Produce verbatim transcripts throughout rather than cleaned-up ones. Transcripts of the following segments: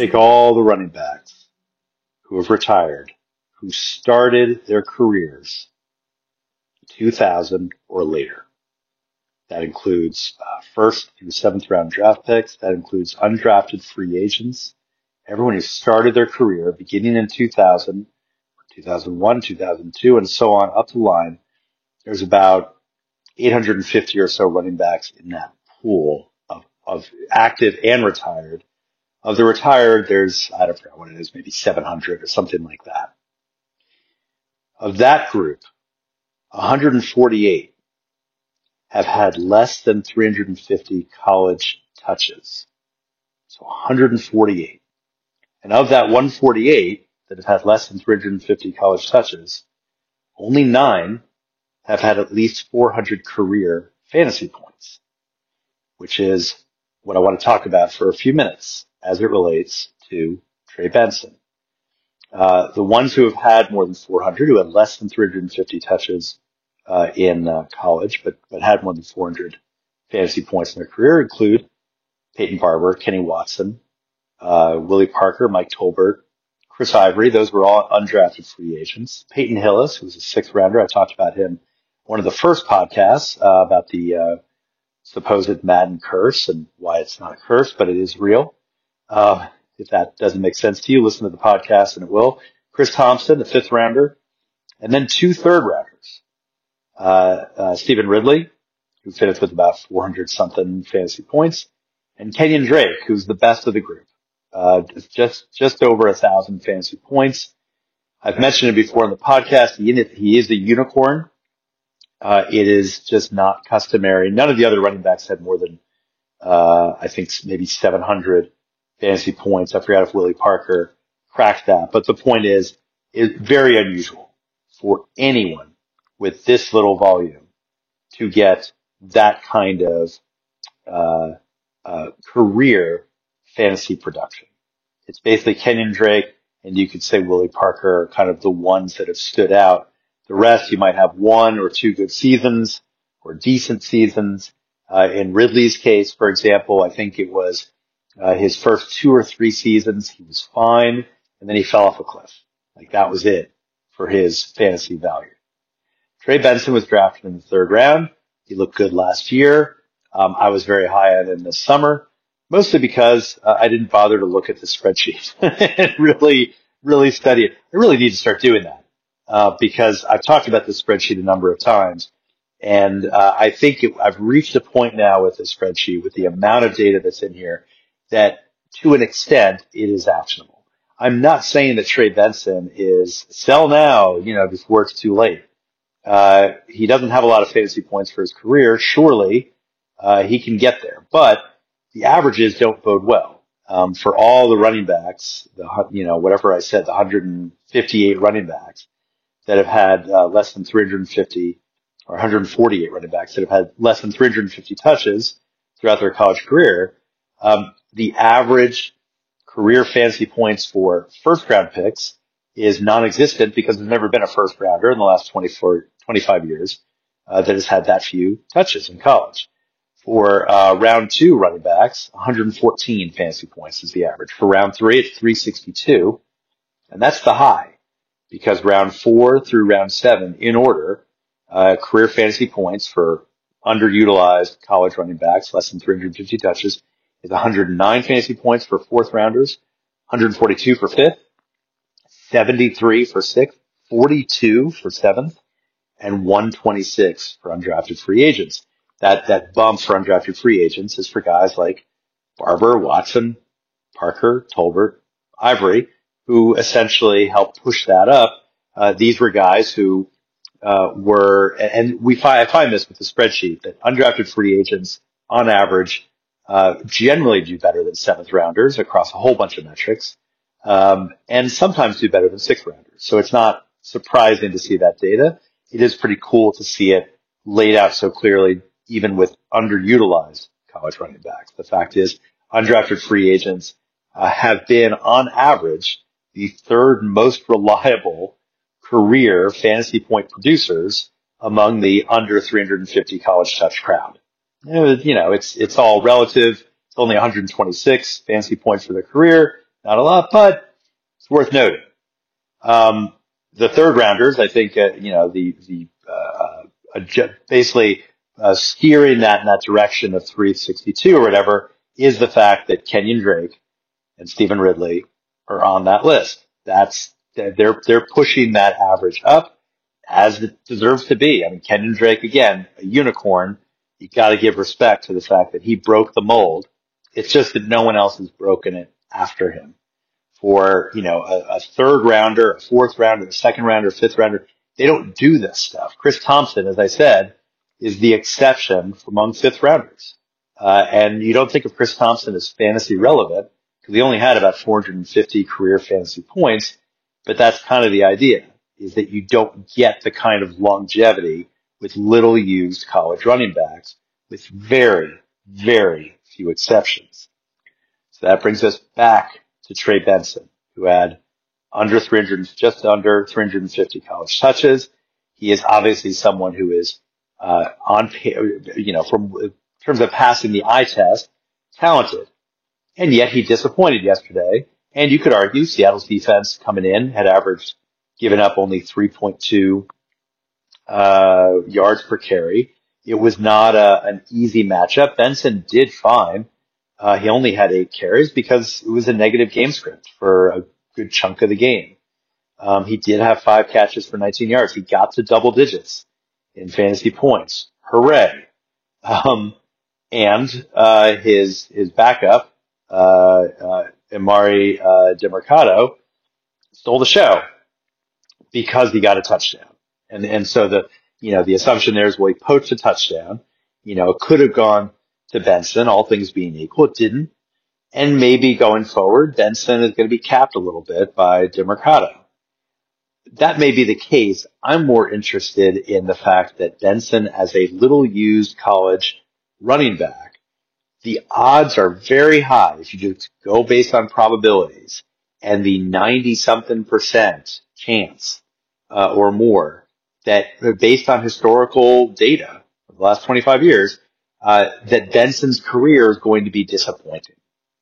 Take all the running backs who have retired, who started their careers two thousand or later. That includes uh, first through seventh round draft picks. That includes undrafted free agents. Everyone who started their career beginning in two thousand, two thousand one, two thousand two, and so on up the line. There's about eight hundred fifty or so running backs in that pool of, of active and retired. Of the retired, there's, I don't forget what it is, maybe seven hundred or something like that. Of that group, one hundred forty-eight have had less than three hundred fifty college touches. So one hundred forty-eight. And of that one hundred forty-eight that have had less than three hundred fifty college touches, only nine have had at least four hundred career fantasy points, which is what I want to talk about for a few minutes as it relates to Trey Benson. Uh, the ones who have had more than four hundred, who had less than three hundred fifty touches uh, in uh, college, but, but had more than four hundred fantasy points in their career include Peyton Barber, Kenny Watson, uh, Willie Parker, Mike Tolbert, Chris Ivory. Those were all undrafted free agents. Peyton Hillis, who was a sixth rounder. I talked about him one of the first podcasts uh, about the uh, supposed Madden curse and why it's not a curse, but it is real. Uh, if that doesn't make sense to you, listen to the podcast and it will. Chris Thompson, the fifth rounder, and then two third rounders. Uh, uh, Stephen Ridley, who finished with about four hundred something fantasy points, and Kenyon Drake, who's the best of the group. Uh, just, just over a thousand fantasy points. I've mentioned it before in the podcast. He, he is a unicorn. Uh, it is just not customary. None of the other running backs had more than, uh, I think maybe seven hundred fantasy points. I forgot if Willie Parker cracked that, but the point is, it's very unusual for anyone with this little volume to get that kind of, uh, uh, career fantasy production. It's basically Kenyon Drake, and you could say Willie Parker are kind of the ones that have stood out. The rest, you might have one or two good seasons or decent seasons. Uh, in Ridley's case, for example, I think it was uh, his first two or three seasons, he was fine, and then he fell off a cliff. Like that was it for his fantasy value. Trey Benson was drafted in the third round. He looked good last year. Um, I was very high on him this summer, mostly because uh, I didn't bother to look at the spreadsheet and really, really study it. I really need to start doing that. Uh, because I've talked about this spreadsheet a number of times, and uh, I think it, I've reached a point now with the spreadsheet, with the amount of data that's in here, that to an extent it is actionable. I'm not saying that Trey Benson is sell now, you know, before it's too late. Uh, he doesn't have a lot of fantasy points for his career. Surely uh, he can get there, but the averages don't bode well. Um, for all the running backs, the you know whatever I said, the one hundred fifty-eight running backs that have had uh, less than three hundred fifty, or one hundred forty-eight running backs that have had less than three hundred fifty touches throughout their college career, um, the average career fantasy points for first round picks is non-existent because there's never been a first rounder in the last twenty-four, twenty-five years uh, that has had that few touches in college. For uh, round two running backs, one hundred fourteen fantasy points is the average. For round three, it's three sixty-two, and that's the high. Because round four through round seven, in order, uh, career fantasy points for underutilized college running backs, less than three hundred fifty touches, is one hundred nine fantasy points for fourth rounders, one hundred forty-two for fifth, seventy-three for sixth, forty-two for seventh, and one twenty-six for undrafted free agents. That, that bump for undrafted free agents is for guys like Barber, Watson, Parker, Tolbert, Ivory, who essentially helped push that up. Uh, these were guys who, uh, were, and we find, I find this with the spreadsheet, that undrafted free agents, on average, uh, generally do better than seventh rounders across a whole bunch of metrics, um, and sometimes do better than sixth rounders. So it's not surprising to see that data. It is pretty cool to see it laid out so clearly, even with underutilized college running backs. The fact is, undrafted free agents uh, have been, on average, the third most reliable career fantasy point producers among the under three hundred fifty college touch crowd. You know, it's, it's all relative. It's only one hundred twenty-six fantasy points for their career, Not a lot, but it's worth noting. Um, the third rounders, I think, uh, you know, the, the, uh, uh, basically, uh, steering that in that direction of three sixty-two or whatever is the fact that Kenyon Drake and Stephen Ridley are on that list. That's, they're, they're pushing that average up as it deserves to be. I mean, Kenyon Drake, again, a unicorn. You got to give respect to the fact that he broke the mold. It's just that no one else has broken it after him. For, you know, a, a third rounder, a fourth rounder, a second rounder, fifth rounder, they don't do this stuff. Chris Thompson, as I said, is the exception among fifth rounders. Uh, and you don't think of Chris Thompson as fantasy relevant because he only had about four hundred fifty career fantasy points. But that's kind of the idea, is that you don't get the kind of longevity with little used college running backs, with very, very few exceptions. So that brings us back to Trey Benson, who had under three hundred, just under three hundred fifty college touches. He is obviously someone who is, uh, on, you know, from in terms of passing the eye test, talented. And yet he disappointed yesterday. And you could argue Seattle's defense coming in had averaged, given up only three point two, uh, yards per carry. It was not a, an easy matchup. Benson did fine. Uh, he only had eight carries because it was a negative game script for a good chunk of the game. Um, he did have five catches for nineteen yards. He got to double digits in fantasy points. Hooray. Um, and, uh, his, his backup, uh, uh, Emari, uh, Demercado stole the show because he got a touchdown. And, and so the, you know, the assumption there is, well, he poached a touchdown. You know, it could have gone to Benson, all things being equal. It didn't. And maybe going forward, Benson is going to be capped a little bit by Demercado. That may be the case. I'm more interested in the fact that Benson, as a little used college running back, the odds are very high if you just go based on probabilities, and the ninety something percent chance, uh, or more that based on historical data of the last twenty-five years, uh, that Benson's career is going to be disappointing.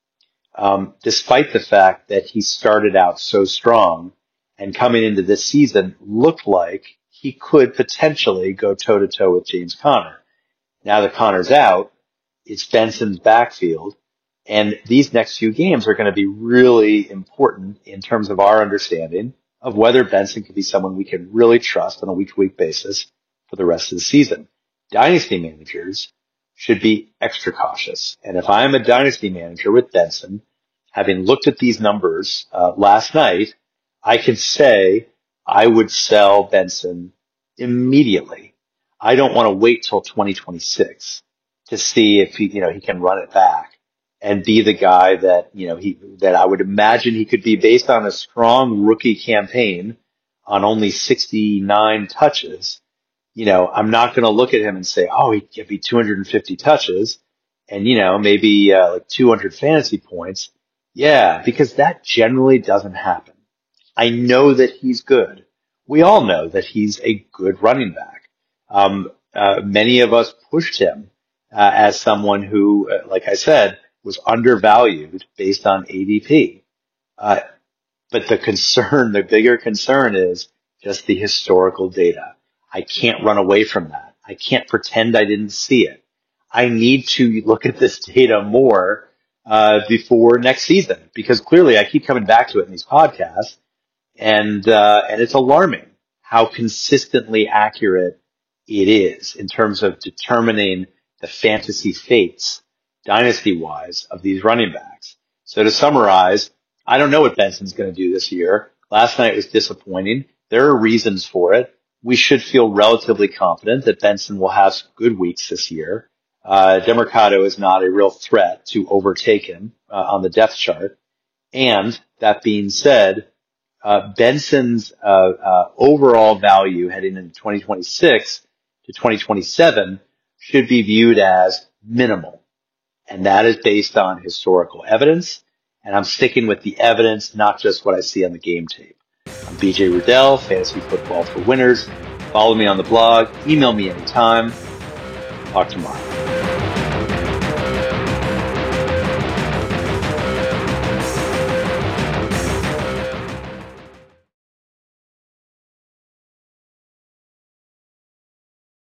Um, despite the fact that he started out so strong and coming into this season looked like he could potentially go toe to toe with James Conner. Now that Conner's out, it's Benson's backfield, and these next few games are going to be really important in terms of our understanding of whether Benson can be someone we can really trust on a week-to-week basis for the rest of the season. Dynasty managers should be extra cautious. And if I'm a dynasty manager with Benson, having looked at these numbers uh, last night, I can say I would sell Benson immediately. I don't want to wait till twenty twenty-six to see if he, you know, he can run it back and be the guy that, you know, he, that I would imagine he could be based on a strong rookie campaign on only sixty-nine touches. You know, I'm not going to look at him and say, oh, he could be two hundred fifty touches and, you know, maybe uh, like two hundred fantasy points. Yeah, because that generally doesn't happen. I know that he's good. We all know that he's a good running back. Um, uh, many of us pushed him uh, as someone who, uh, like I said, was undervalued based on A D P. Uh, but the concern, the bigger concern is just the historical data. I can't run away from that. I can't pretend I didn't see it. I need to look at this data more uh, before next season, because clearly I keep coming back to it in these podcasts, and uh, and it's alarming how consistently accurate it is in terms of determining the fantasy fates, dynasty-wise, of these running backs. So to summarize, I don't know what Benson's going to do this year. Last night was disappointing. There are reasons for it. We should feel relatively confident that Benson will have some good weeks this year. Uh, Demercado is not a real threat to overtake him uh, on the depth chart. And that being said, uh, Benson's uh, uh, overall value heading into twenty twenty-six to twenty twenty-seven should be viewed as minimal. And that is based on historical evidence. And I'm sticking with the evidence, not just what I see on the game tape. I'm B J Riddell, Fantasy Football for Winners. Follow me on the blog. Email me anytime. Talk tomorrow.